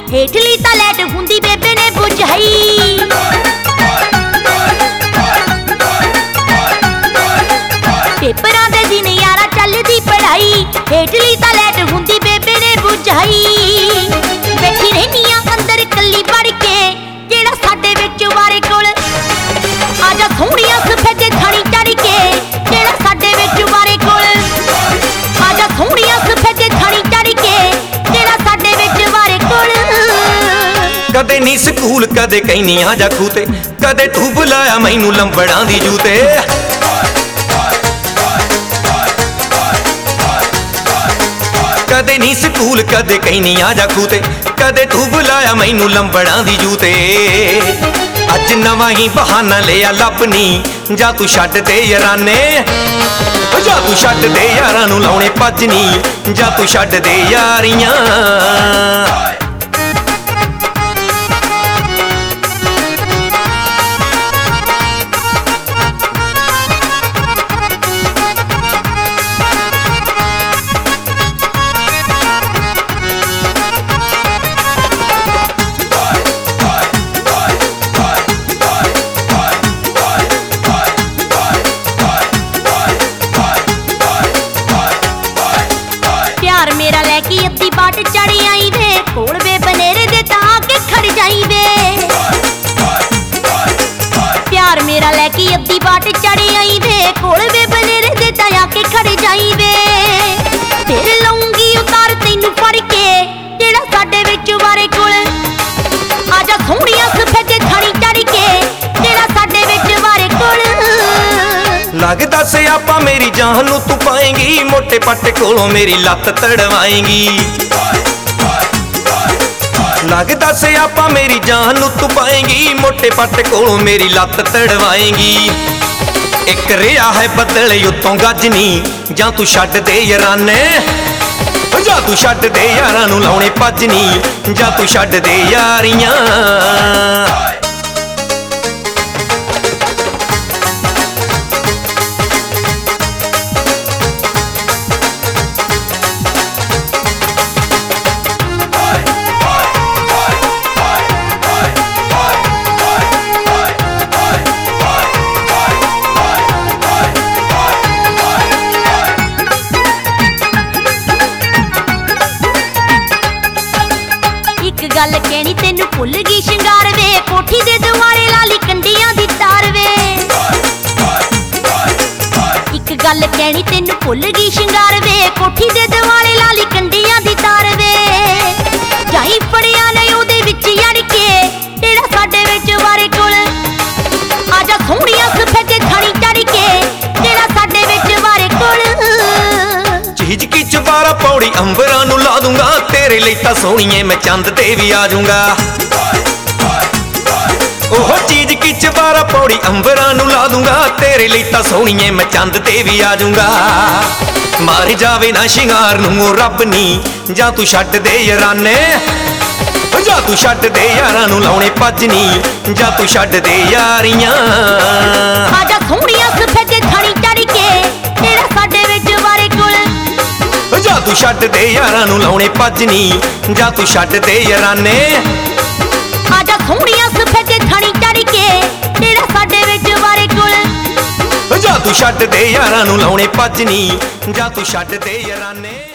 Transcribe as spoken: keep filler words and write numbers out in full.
हेठली तां लैट हुंदी बेबे ने बुझाई। पेपरां दे दिन यारा चलदी पढ़ाई, हेठली तां लैट हुंदी बेबे ने बुझाई। बैठी रहनियां अंदर कल्ली पढ़ के, जेड़ा साडे विच वारे कोल आजा सोहणिया सफेदे थाणी चढ़ के, जेड़ा साडे विच वारे कोल आजा सोहणिया सफेदे थाणी चढ़ के, जेड़ा साडे विच वारे कोल। कदे नी स्कूल कदे कहनी आजा खूते, कदे तू बुलाया मैनू लंबड़ां दी जूते। कदे नी स्कूल कदे कहनी आजा खूते, कदे तू बुलाया मैनू लंबड़ां दी जूते। अज नवां ही बहाना लिया लभनी, जा तू छड्ड दे याराने, जा तू छड्ड दे यारां नू लाउणे भजनी, जा तू छड्ड दे यारियां। मेरा लैके अद्धी बाट चढ़ी आई वे, कोल वे बनेरे दे तां के खड़ जाई वे। प्यार मेरा लैके अद्धी बाट चढ़ी आई वे, कोल वे बनेरे दे तां के खड़ जाई वे। फिर लाऊंगी उतार तैनू फड़ के, जेड़ा साडे विच वारे कोल आजा सोहणिया सफेदे थाणी चढ़ के, जेड़ा साडे विच वारे कोल। लगदा से आपा मेरी जान नू तू पाएंगी, मोटे पट्टे कोलों मेरी लत्त तड़वाएंगी। लगदा से आपा मेरी जान नू तू पाएंगी, मोटे पट्टे कोलों मेरी लत्त तड़वाएंगी। एक रिया है बदले उत्तों गजनी, जा तू छड्ड दे याराने, जा तू छड्ड दे यारां नू लाउणे भजनी, जा तू छड्ड दे यारियां। गल कहनी तेनू भुल गई शिंगार वे, कोठी दे दुआरे लाली कंडियां दी तार वे। एक गल कहनी तेनू भुल गई शिंगार वे, कोठी दे दुआरे लाली कंडियां दी तार वे। जाई फड़िया ने ओदे विच अड़ के, जेड़ा साडे विच वारे कोल आजा सोहणिया सफेदे थाणी चढ़ के, जेड़ा साडे विच वारे कोल। चीज की चबारा पौड़ी अंबरां नू ला दूंगा, तेरे लिए तां सोहणीए मैं चंद ते भी आ जाऊंगा। ओह चीज की चबारा पौड़ी अंबरां नू ला दूंगा, तेरे लिए तां सोहणीए मैं चंद ते भी आ जाऊंगा। मार जावे ना शिंगार नू रब नी, जा तू छड्ड दे याराने, जा तू छड्ड दे यारां नू लाउणे भजनी, जा तू छड्ड दे यारियां। आजा सोहणिया सफेदे थाणी चढ़ के, जेड़ा साडे विच वारे कोल जा तू छड्ड दे यारां नू लाउणे भजनी, जा तू छड्ड दे याराने। आजा सोहणिया सफेदे थाणी चढ़ के, जेड़ा साडे विच वारे कोल जा तू छड्ड दे यारां नू लाउणे भजनी, जा तू छड्ड दे याराने।